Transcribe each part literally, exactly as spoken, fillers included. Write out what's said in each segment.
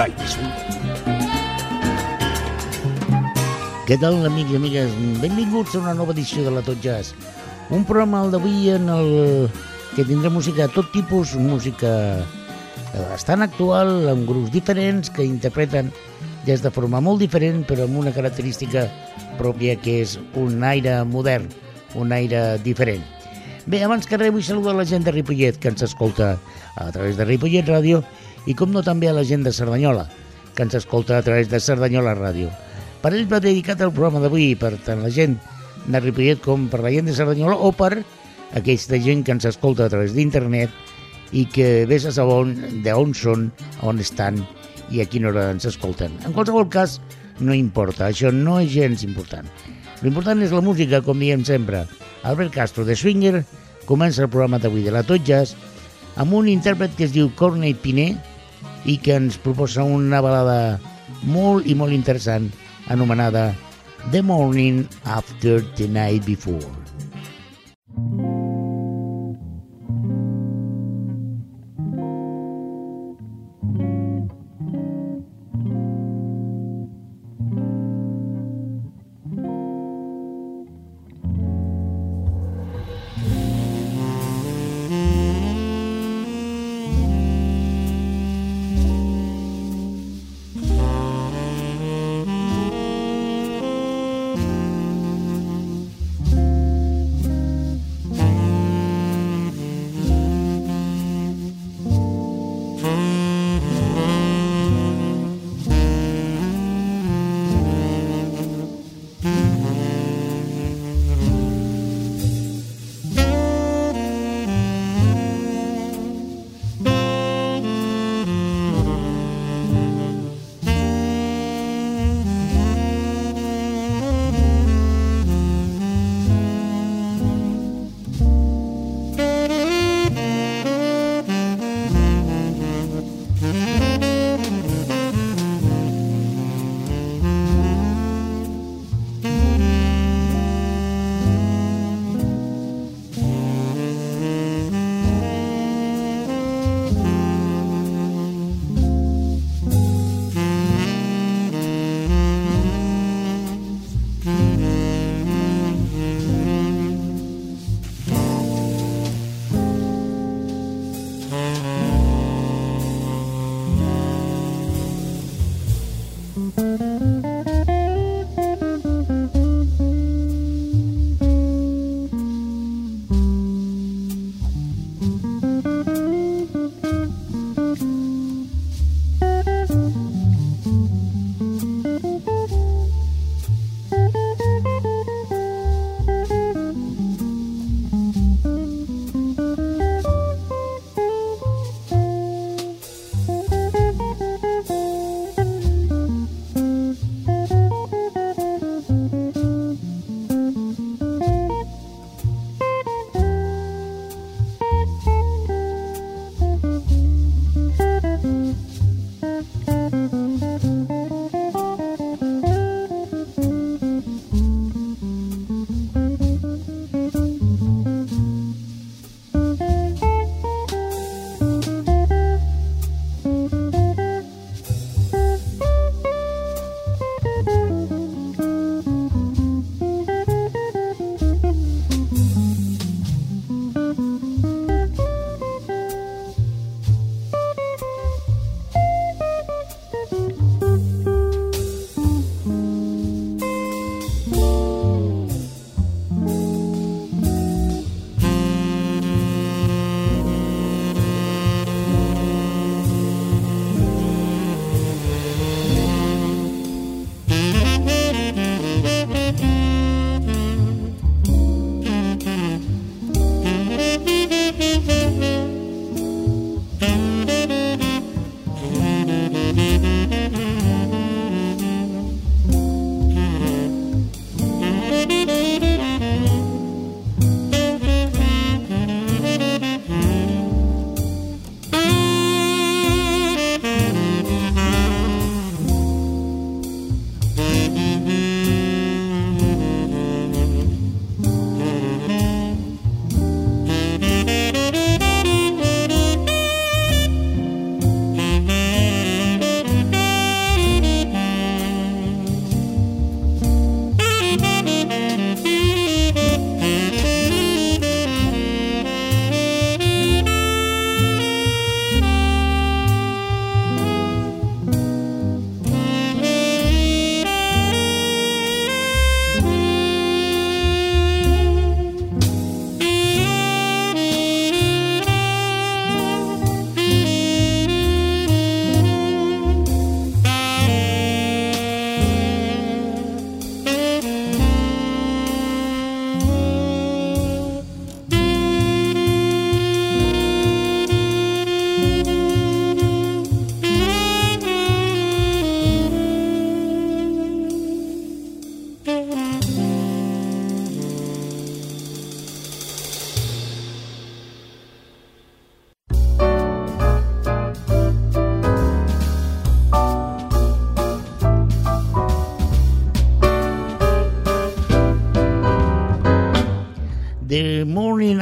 Baix. Què tal, amics i amigues? Benvinguts a una nova edició de la Tot Jazz. Un programa el d'avui en el que tindrà música de tot tipus, música bastant actual, amb grups diferents que interpreten des de forma molt diferent, però amb una característica pròpia que és un aire modern, un aire diferent. Bé, abans que res vull saludar la gent de Ripollet que ens escolta a través de Ripollet Ràdio i com no també a la gent de Cerdanyola que ens escolta a través de Cerdanyola Ràdio. Per ells va dedicat el programa d'avui, per tant la gent de Ripollet com per la gent de Cerdanyola o per aquesta gent que ens escolta a través d'internet i que vés a saber d'on són, on estan i a quina hora ens escolten. En qualsevol cas, no importa, això no és gens important. L'important és la música, com diem sempre. Albert Castro, de Swinger, comença el programa d'avui de la Tot Jazz amb un intèrpret que es diu Corney Piné i que ens proposa una balada molt i molt interessant anomenada The Morning After the Night Before.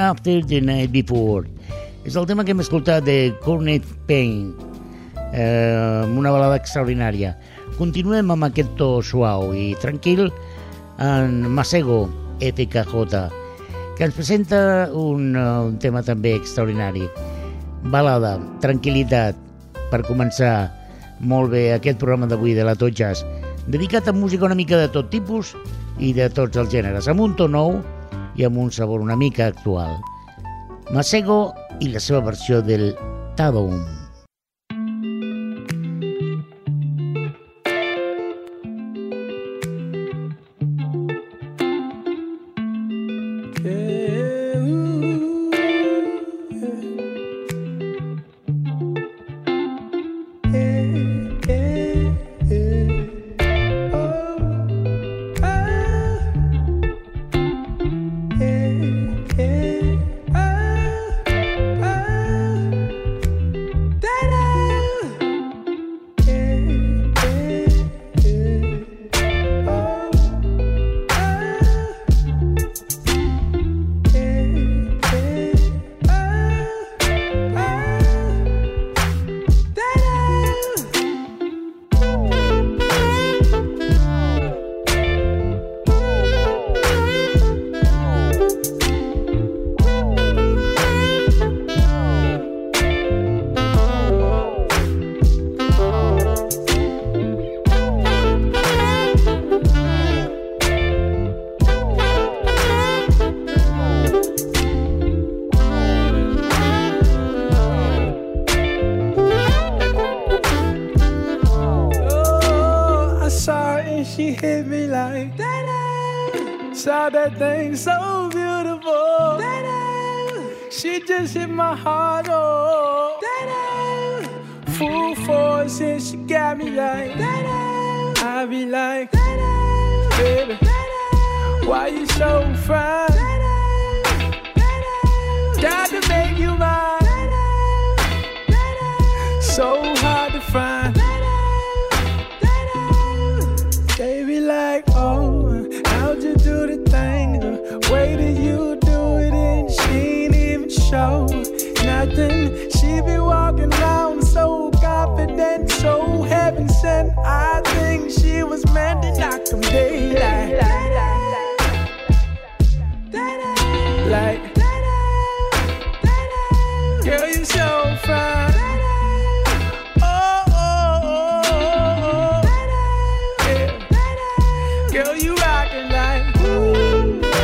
After the Night Before. És el tema que hem escoltat de Cornet Pain, eh, una balada extraordinària. Continuem amb aquest to suau i tranquil en Masego F K J, que ens presenta un, un tema també extraordinari. Balada, tranquil·litat, per començar molt bé aquest programa d'avui de la Tot Jazz, dedicat a música una mica de tot tipus i de tots els gèneres, amb un to nou i amb un sabor una mica actual. Masego i la seva versió del Tadoum. So beautiful, she just hit my heart, oh, full force and she got me like, I be like, baby, why you so fine, got to make you mine, so hard to find, baby like, oh, how'd you do the thing? Way that you do it and she ain't even show nothing. She be walking around so confident, so heaven sent. I think she was meant to knock them daylight. Like, girl, you so fine. Oh, oh, oh, oh, oh. Yeah. Girl, you rockin' like, ooh.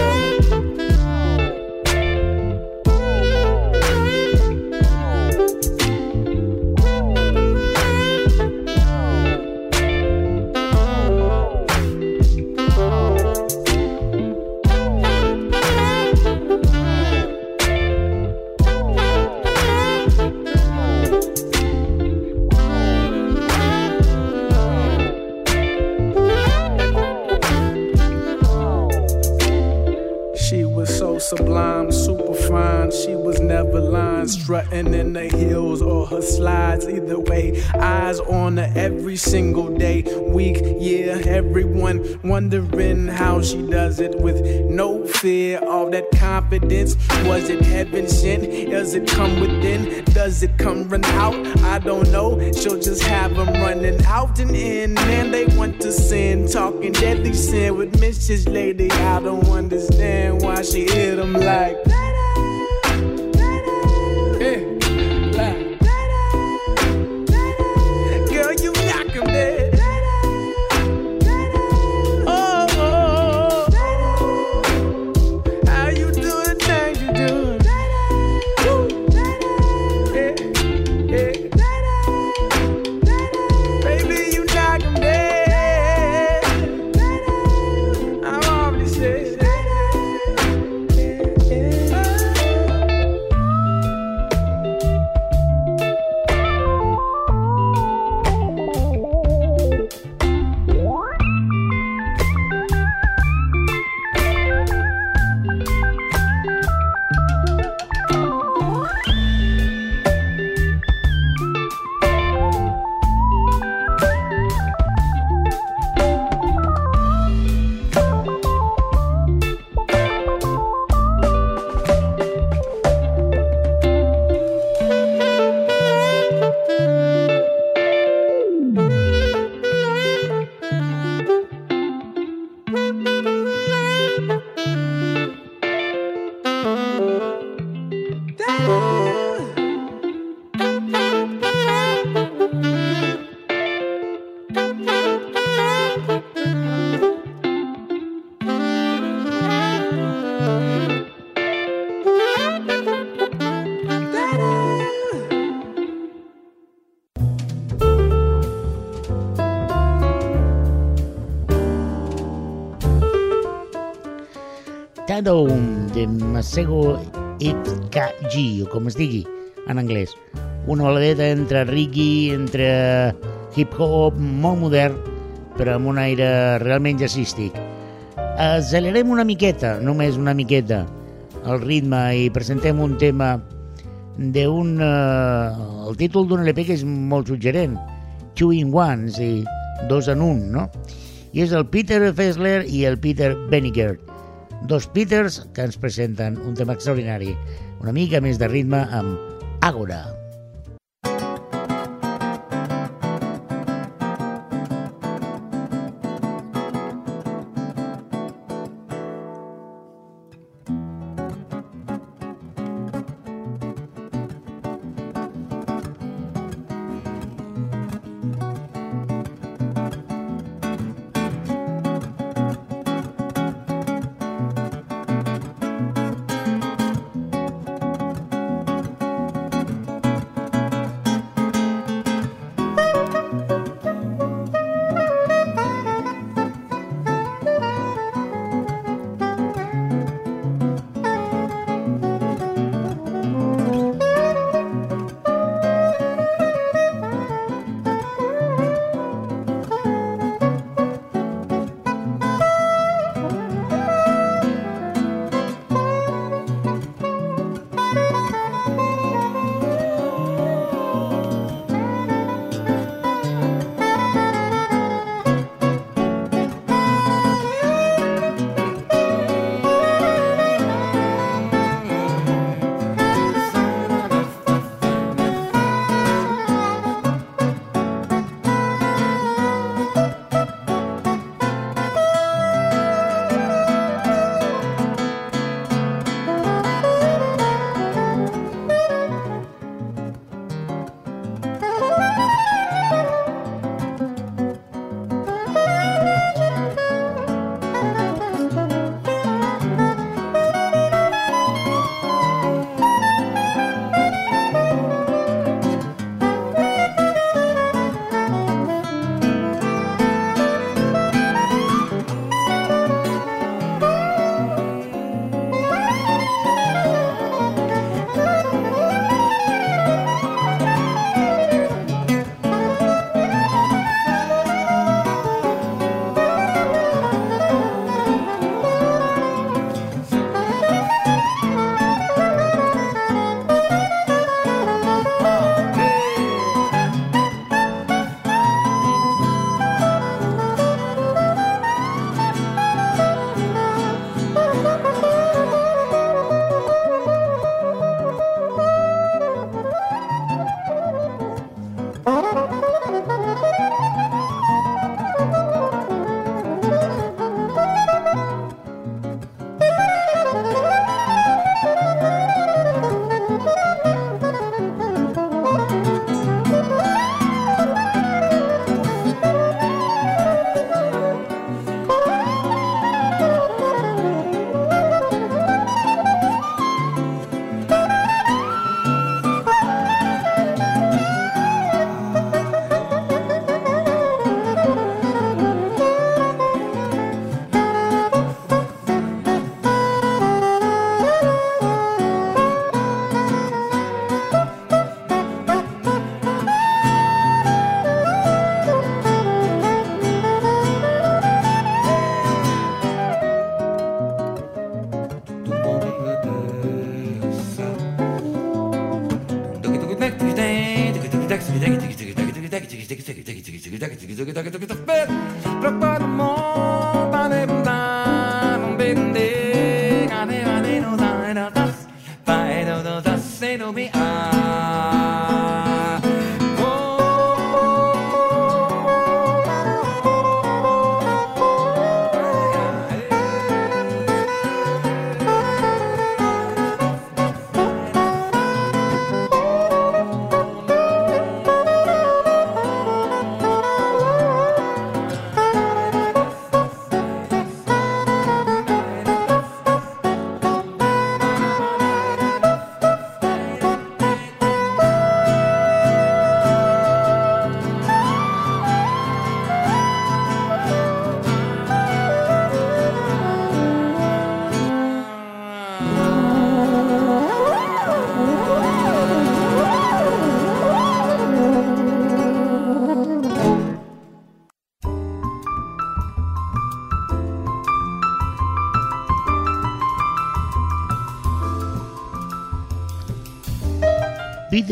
Sublime, super fine. She was never lying, strutting in the heels or her slides. Either way, eyes on her every single day, week, year. Everyone wondering how she does it with no fear. All that confidence, was it heaven sent? Does it come within? Does it come run out? I don't know. She'll just have them running out and in. And they want to sin, talking deadly sin with Missus Lady. I don't understand why she hit them like, yeah, like, girl, you knock him dead. Oh, oh, oh, how you do the things you do? Yeah, yeah. Baby, you knock him dead. I'm already said. Shadow de Masego F K G, o com es digui en anglès. Una baladeta entre reggae, entre hip-hop, molt modern, però amb un aire realment jazzístic. Acelerem una miqueta, només una miqueta, el ritme i presentem un tema d'un... Uh, el títol d'un L P que és molt suggerent, Two in Ones, i dos en un, no? I és el Peter Fessler i el Peter Benniger, dos Peters que ens presenten un tema extraordinari, una mica més de ritme amb Agora.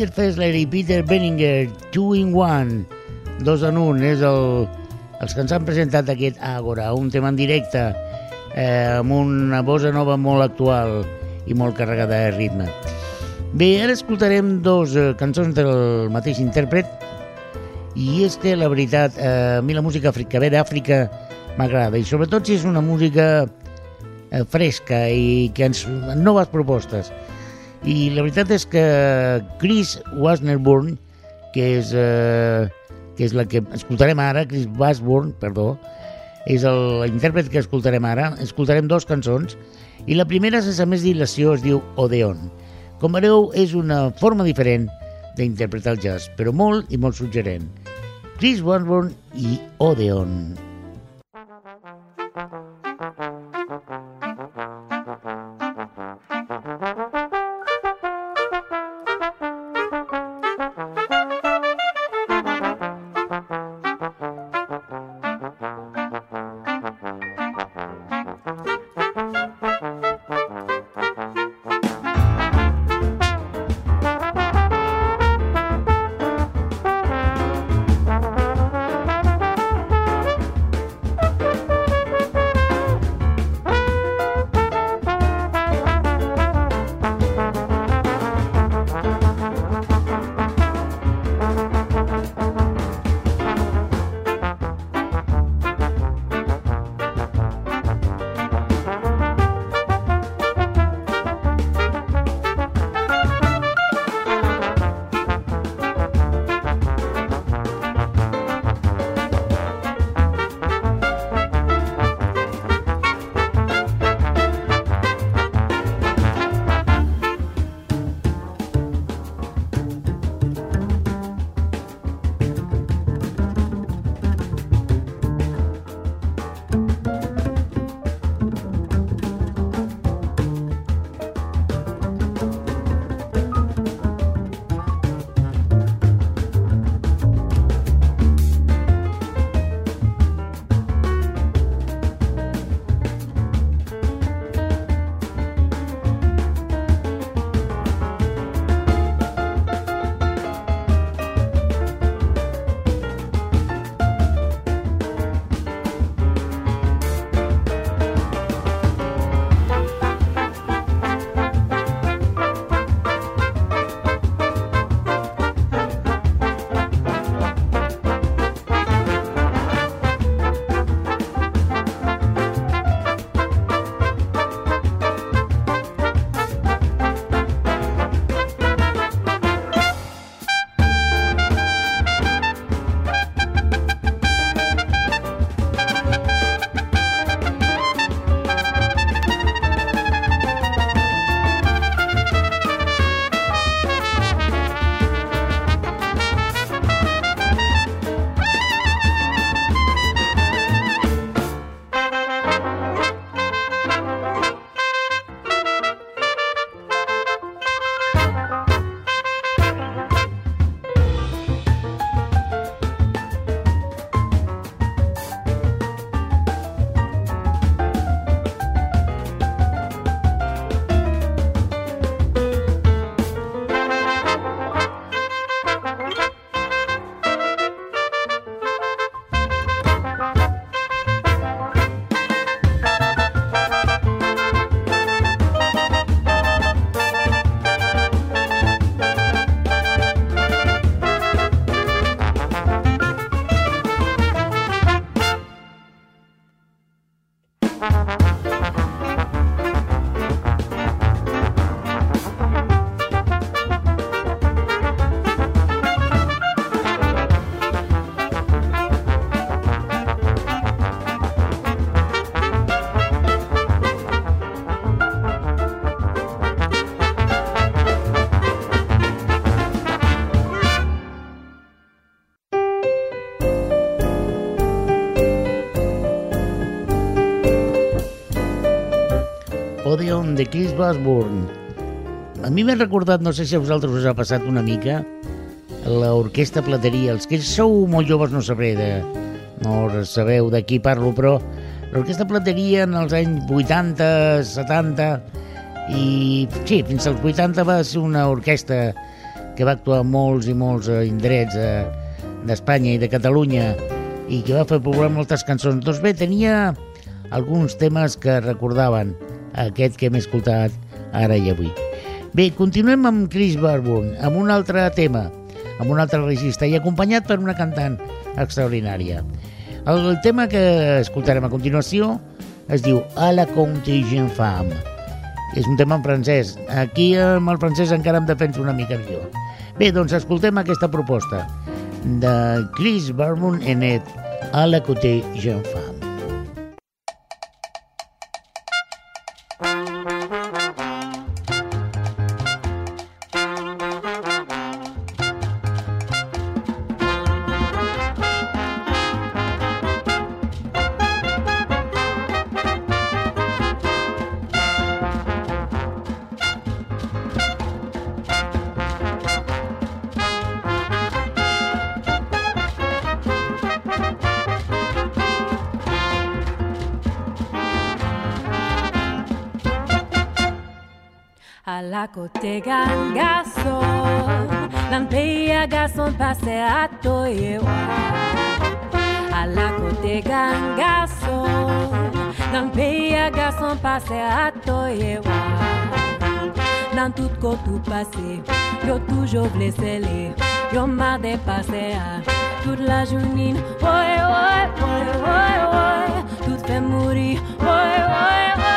Peter Fessler i Peter Benninger, Two in One, dos en un, és el, els que ens han presentat aquest Àgora, un tema en directe, eh, amb una bossa nova molt actual i molt carregada de ritme. Bé, ara escoltarem dos eh, cançons del mateix intèrpret, i és que la veritat, eh, a mi la música que ve d'Àfrica m'agrada, i sobretot si és una música eh, fresca i que ens, noves propostes. I la veritat és que Chris Washburn, que és, eh, que és la que escoltarem ara, Chris Washburn, perdó, és l'intèrpret que escoltarem ara. Escoltarem dos cançons, i la primera, sense més dilació, es diu Odeon. Com veureu, és una forma diferent d'interpretar el jazz, però molt i molt suggerent. Chris Washburn i Odeon. Odeon de Chris Washburn. A mi m'ha recordat, no sé si a vosaltres us ha passat una mica, l'Orquestra Plateria. Els que sou molt joves no sabré de, no sabeu de qui parlo, però l'Orquestra Plateria en els anys vuitanta, setanta i sí, fins als vuitanta va ser una orquestra que va actuar en molts i molts indrets eh, d'Espanya i de Catalunya i que va fer popular moltes cançons. Doncs bé, tenia alguns temes que recordaven aquest que hem escoltat ara i avui. Bé, continuem amb Chris Barbour, amb un altre tema, amb un altre registre i acompanyat per una cantant extraordinària. El, el tema que escoltarem a continuació es diu A la Contagion Femme. És un tema en francès. Aquí amb el francès encara em defenso una mica millor. Bé, doncs escoltem aquesta proposta de Chris Barbour en et A la Contagion Femme. À côté gang garçon, dans le pays à garçon passé à Toyewa. À la côté gang garçon, dans le pays à garçon passé à Toyewa. Dans tout côté tout passé, yo toujours blessé les, yo marre de passer à toute la journée. Ouais ouais ouais ouais ouais, tout fait mourir. Ouais ouais ouais.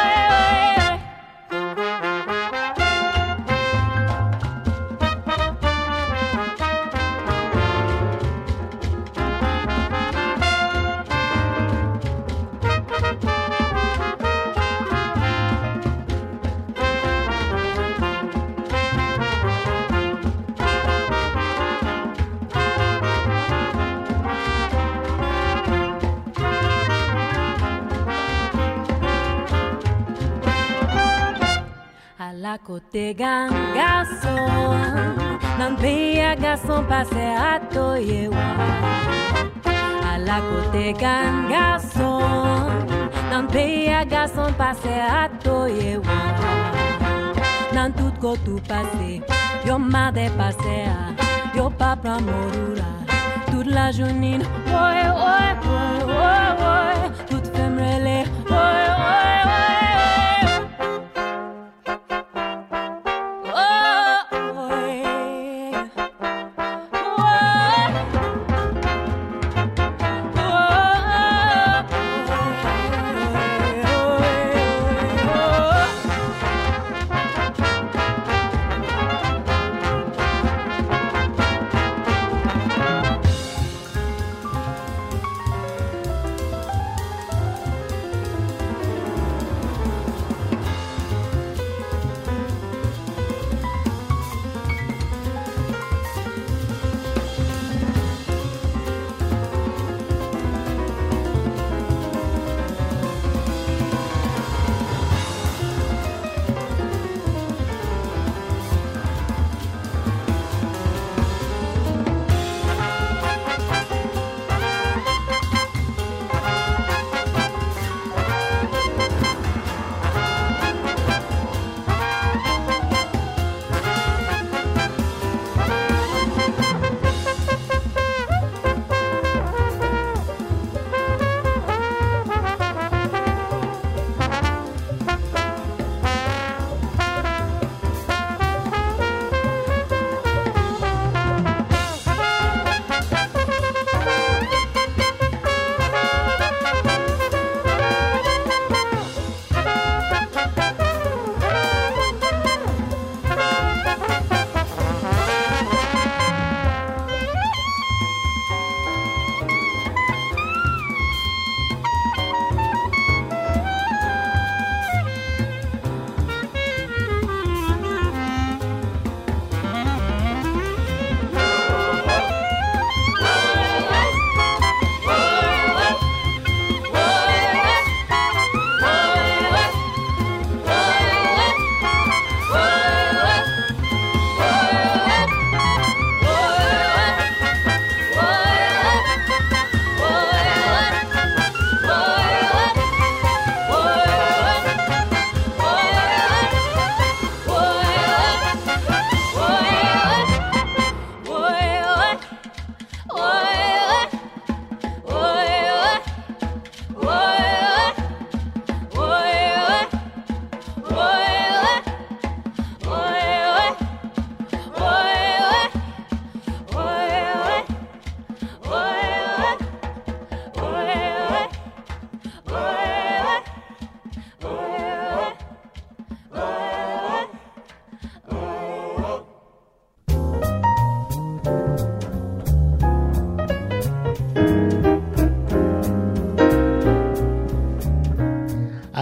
À côté gang garçon, dans le pays à garçon passé à Toyewa. À la côté gang garçon, dans le pays à garçon passé à Toyewa. Dans tout côté tout passé, yo marre de passer à, yo pas prendre morura. Toute la journée, ouais ouais ouais ouais ouais, toute femme relais, ouais ouais ouais.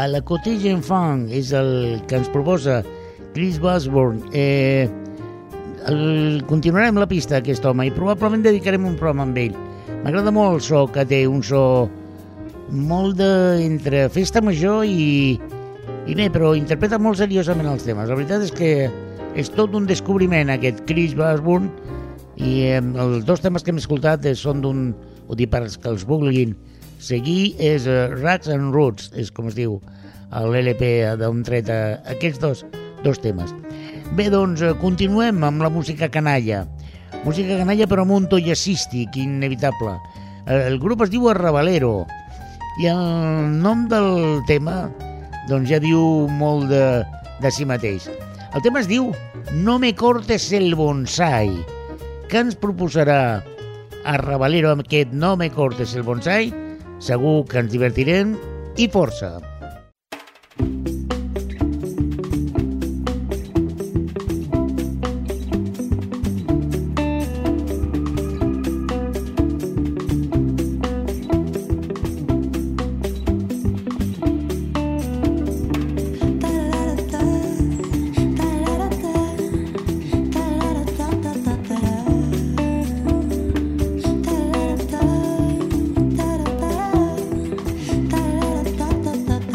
A la Cottage Enfant és el que ens proposa Chris Osborne. Eh, el, continuarem la pista d'aquest home i probablement dedicarem un programa amb ell. M'agrada molt el so que té, un so molt de, entre festa major i, i bé, però interpreta molt seriosament els temes. La veritat és que és tot un descobriment aquest Chris Osborne i eh, els dos temes que hem escoltat són d'un, ho dic per als que els vulguin seguir, és uh, Rags and Roots, és com es diu l'L P d'on tret uh, aquests dos, dos temes. Bé, doncs, uh, continuem amb la música canalla. Música canalla però amb un to jazzístic inevitable. Uh, el grup es diu Arrabalero i el nom del tema doncs ja diu molt de, de si mateix. El tema es diu No me cortes el bonsai. Què ens proposarà Arrabalero amb aquest No me cortes el bonsai? Segur que ens divertirem i força. Ta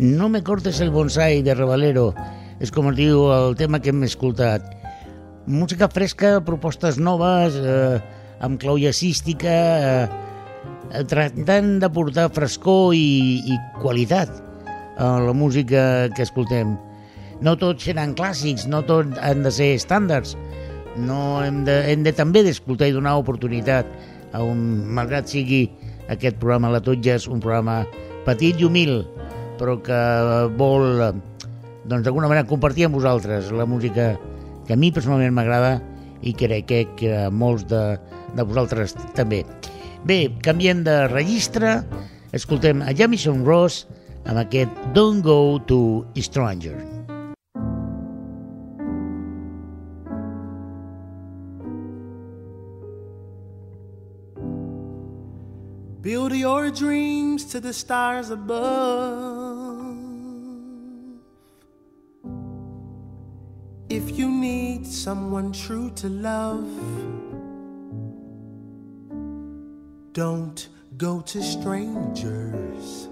No me cortes el bonsai de Revalero és com es diu el tema que hem escoltat. Música fresca, propostes noves, eh, amb clau jazzística, eh, tractant de portar frescor i, i qualitat a la música que escoltem. No tots seran clàssics, no tots han de ser estàndards, no hem de, hem de també d'escoltar i donar oportunitat a un, malgrat sigui aquest programa La Tot Jazz, un programa petit i humil, però que vol, doncs, d'alguna manera compartir amb vosaltres la música que a mi personalment m'agrada i crec que a molts de, de vosaltres també. Bé, canviem de registre, escoltem a Jamison Ross amb aquest Don't Go to Stranger. Build your dreams to the stars above. If you need someone true to love, don't go to strangers,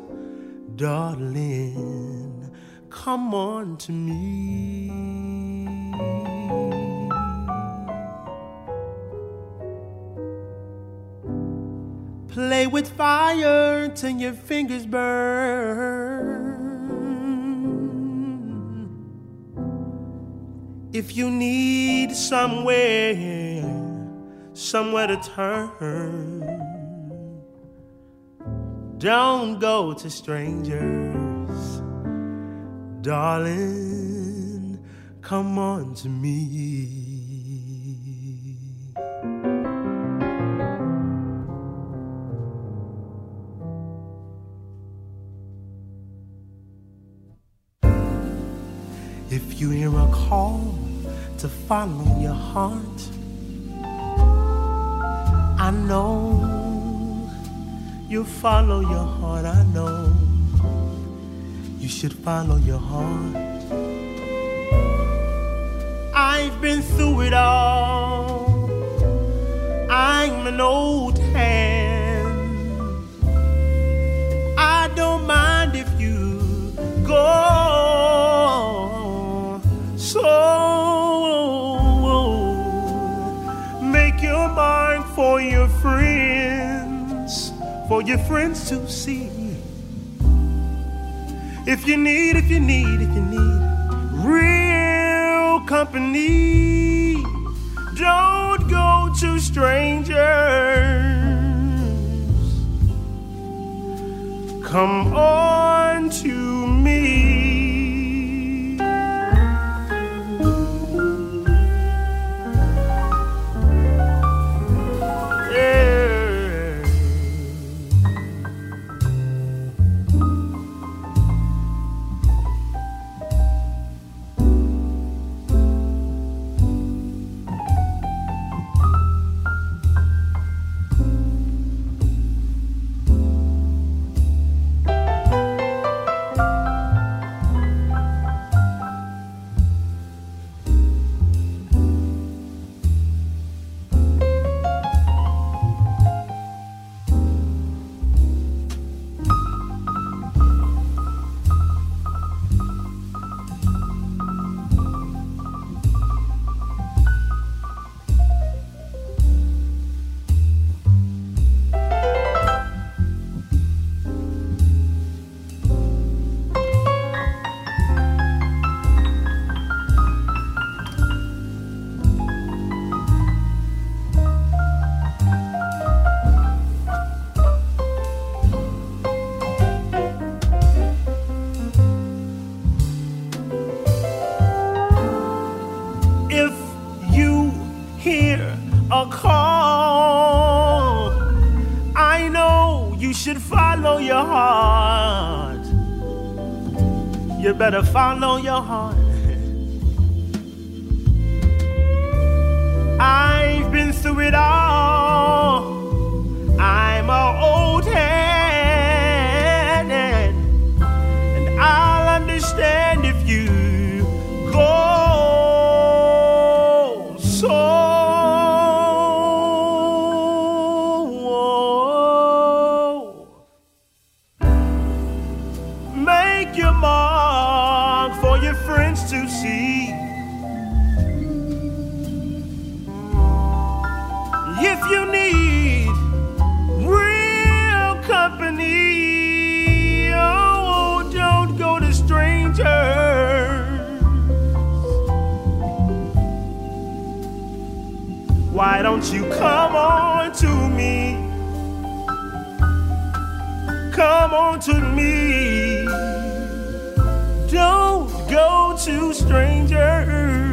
darling. Come on to me. Play with fire till your fingers burn. If you need somewhere, somewhere to turn, don't go to strangers, darling, come on to me. If you hear a call to follow your heart, I know you follow your heart. I know you should follow your heart. I've been through it all. I'm an old hand. I don't mind if you go. So make your mark for your friends, for your friends to see. If you need, if you need, if you need real company, don't go to strangers. Come on to me. You better follow your heart. I've been through it all. I'm an old hand, and I'll understand if you go. So make your mark for your friends to see. If you need real company, oh, don't go to strangers. Why don't you come on to me? Come on to me. Don't go to strangers.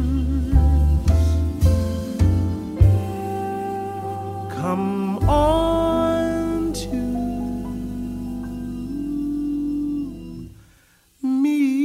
Come on to me.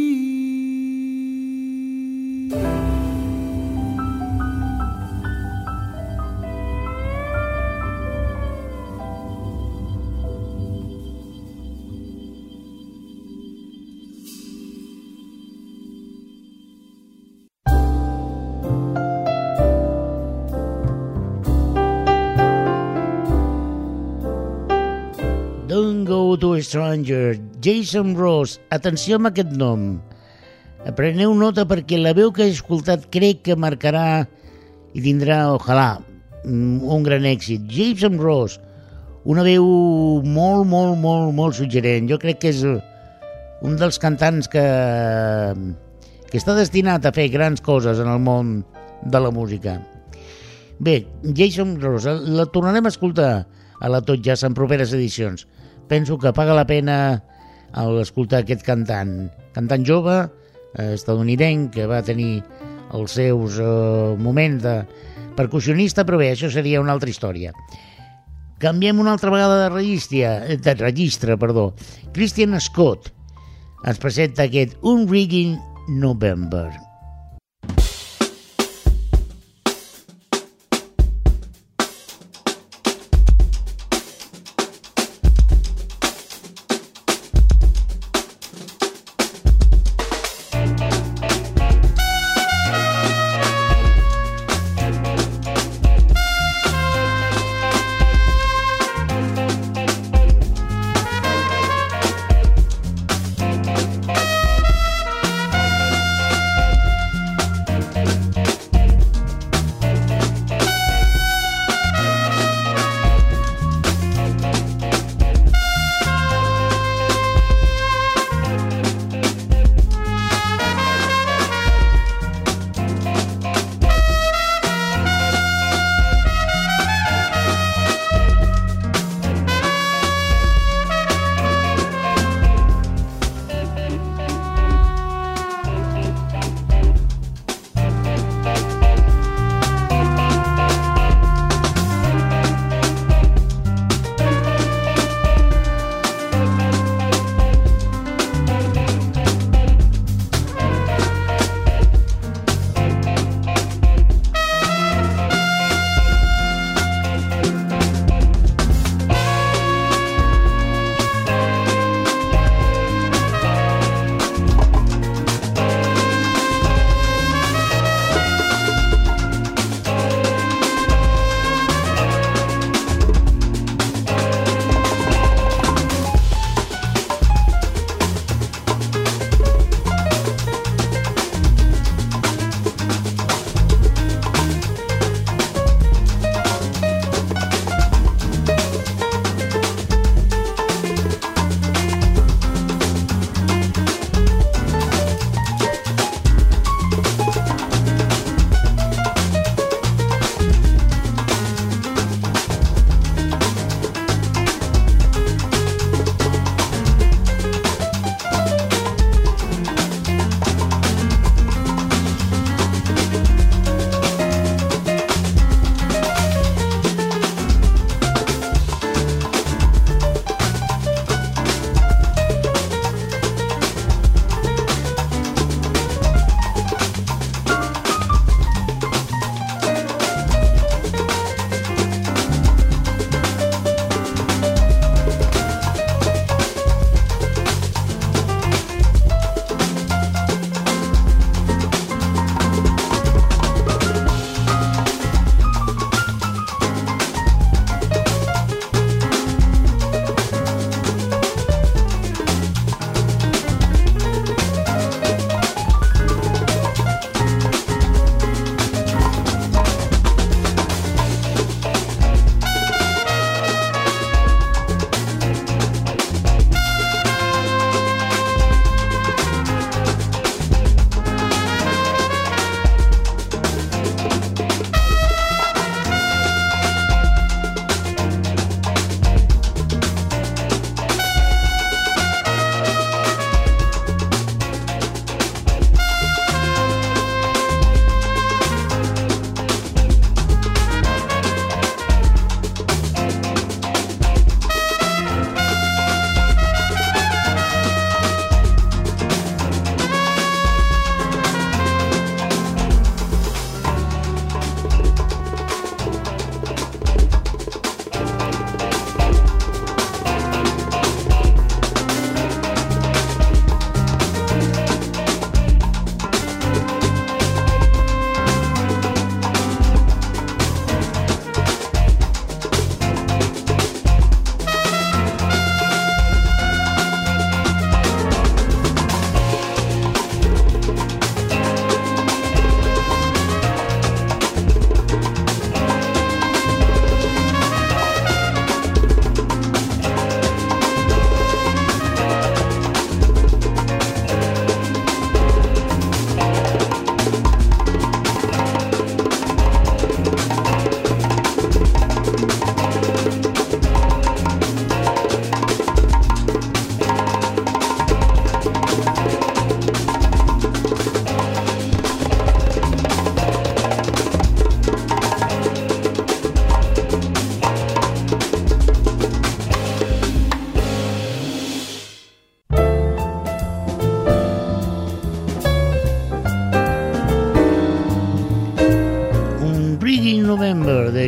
Don't Go to a Stranger, Jason Ross. Atenció amb aquest nom. Preneu nota perquè la veu que he escoltat crec que marcarà i tindrà, ojalà, un gran èxit. Jason Ross, una veu molt, molt, molt, molt suggerent. Jo crec que és un dels cantants que, que està destinat a fer grans coses en el món de la música. Bé, Jason Ross, la tornarem a escoltar a la Tot Jazz en properes edicions. Penso que paga la pena escoltar aquest cantant. Cantant jove, estadounidenc, que va tenir els seus eh, moments de percussionista, però bé, això seria una altra història. Canviem una altra vegada de registre, de registre, perdó. Christian Scott ens presenta aquest Unrigging November.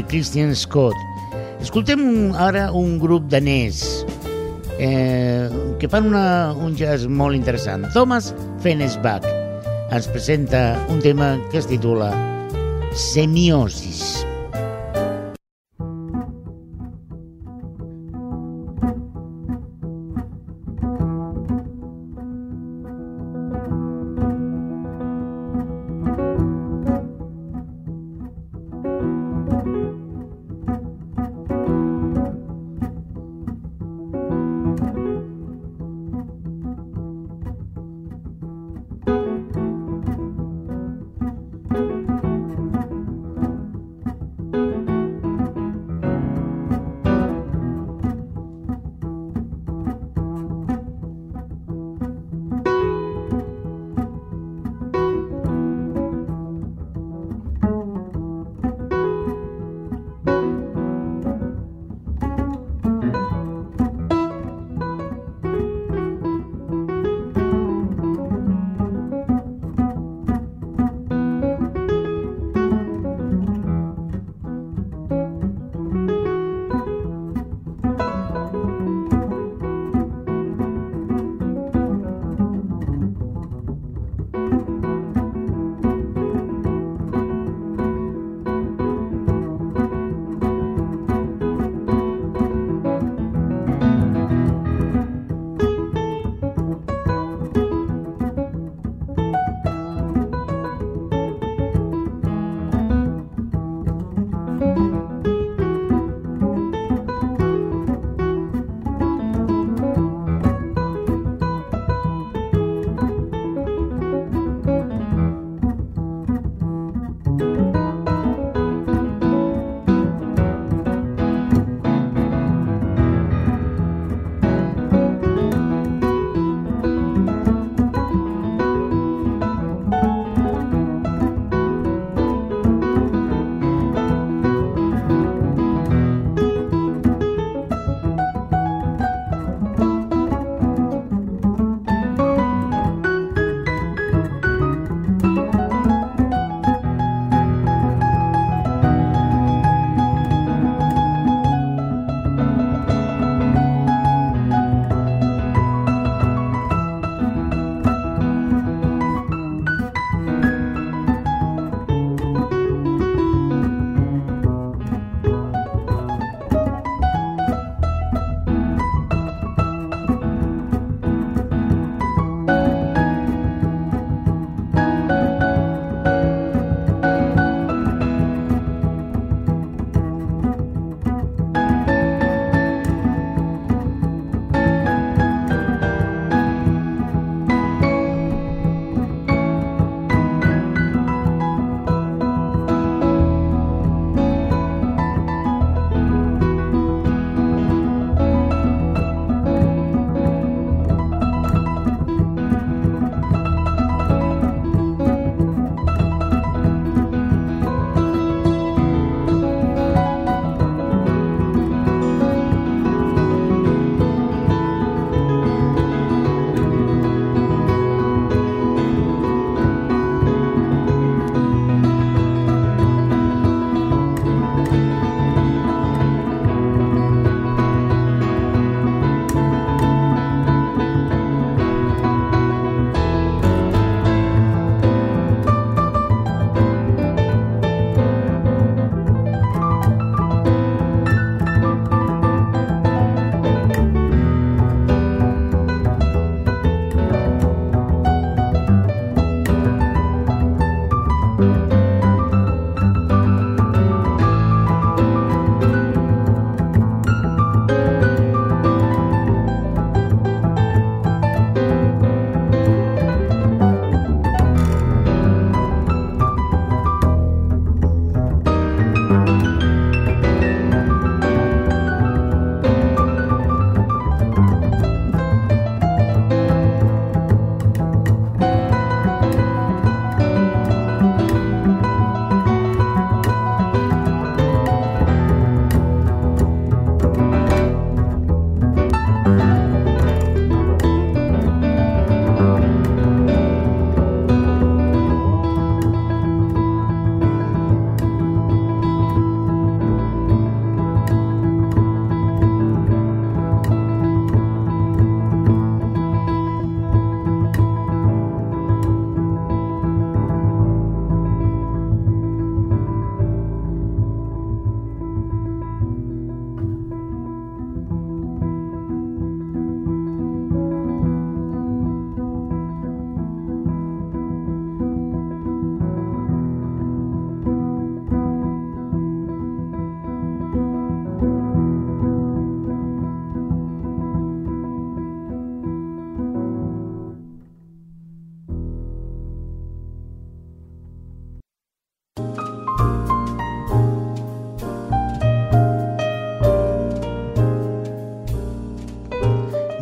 Christian Scott. Escoltem ara un grup danès eh, que fan una, un jazz molt interessant. Thomas Fennesbach ens presenta un tema que es titula Semiosis.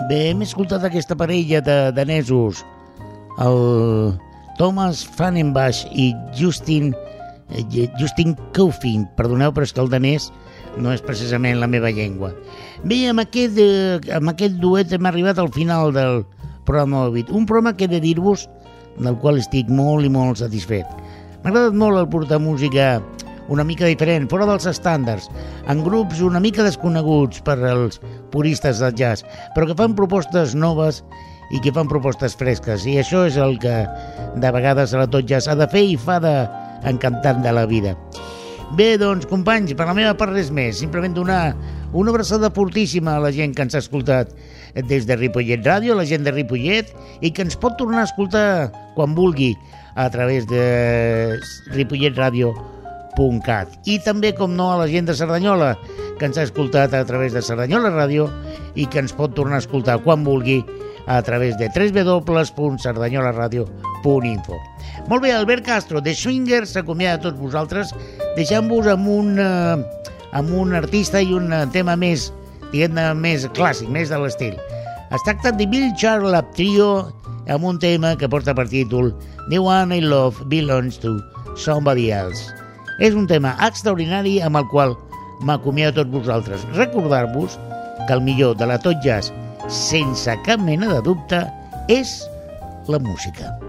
Bé, hem escoltat aquesta parella de danesos, el Thomas Fannenbach i Justin, Justin Coffin. Perdoneu, però és que el danès no és precisament la meva llengua. Bé, amb aquest, amb aquest duet hem arribat al final del programa d'avui. Un programa que he de dir-vos del qual estic molt i molt satisfet. M'ha agradat molt el portar música una mica diferent, fora dels estàndards, en grups una mica desconeguts per als puristes del jazz, però que fan propostes noves i que fan propostes fresques, i això és el que de vegades a la Tot Jazz ha de fer i fa d'encantant de la vida. Bé, doncs, companys, per la meva part res més, simplement donar una abraçada fortíssima a la gent que ens ha escoltat des de Ripollet Ràdio, la gent de Ripollet, i que ens pot tornar a escoltar quan vulgui a través de ripollet ràdio punt cat. I també, com no, a la gent de Cerdanyola, que ens ha escoltat a través de Cerdanyola Ràdio i que ens pot tornar a escoltar quan vulgui a través de w w w punt cerdanyola ràdio punt info. Molt bé, Albert Castro, de Swingers, s'acomiada a tots vosaltres, deixant-vos amb un, uh, amb un artista i un tema més, diguem-ne, més clàssic, més de l'estil. Es tracta de Bill Charlap Trio, amb un tema que porta per títol The One I Love Belongs to Somebody Else. És un tema extraordinari amb el qual m'acomiado a tots vosaltres. Recordar-vos que el millor de la Tot Jazz, sense cap mena de dubte, és la música.